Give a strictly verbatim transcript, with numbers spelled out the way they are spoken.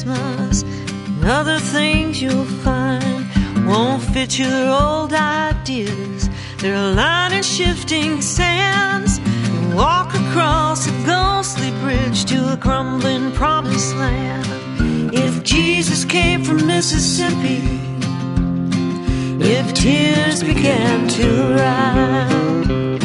Christmas and other things you'll find won't fit your old ideas. They're lining shifting sands. You walk across a ghostly bridge to a crumbling promised land. If Jesus came from Mississippi, if tears began to rise,